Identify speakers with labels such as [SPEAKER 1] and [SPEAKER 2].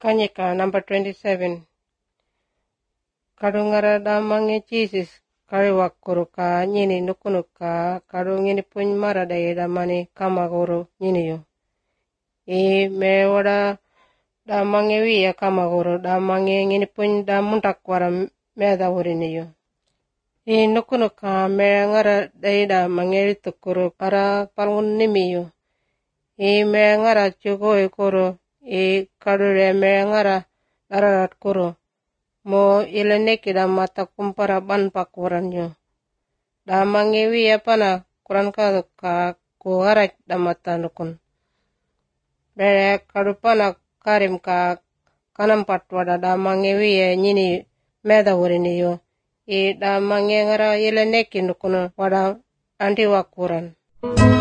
[SPEAKER 1] Kanyika number 27. Kadungara damange Jesus kariwakuru ka nyini nukunu ka kadungini puny maradaya damani kamaguru nyini yo. Mewada damange wiya kamaguru damange ngini puny damuntak wara meda wurini yo. Nukunu ka ngara daida mangeri tukuru para palngun nimi yo. Ngara chugoi kuru kadure ngara dararat kuru. Mo ileneki da mata kumpara banpak waranyo. Da mangewi pana kuran ka kuharak da mata nukun. Bere kadupana karim ka kanampat wada da mangewi nyini meda warini yo. Da mangengara ileneki nukun wada anti wakuran.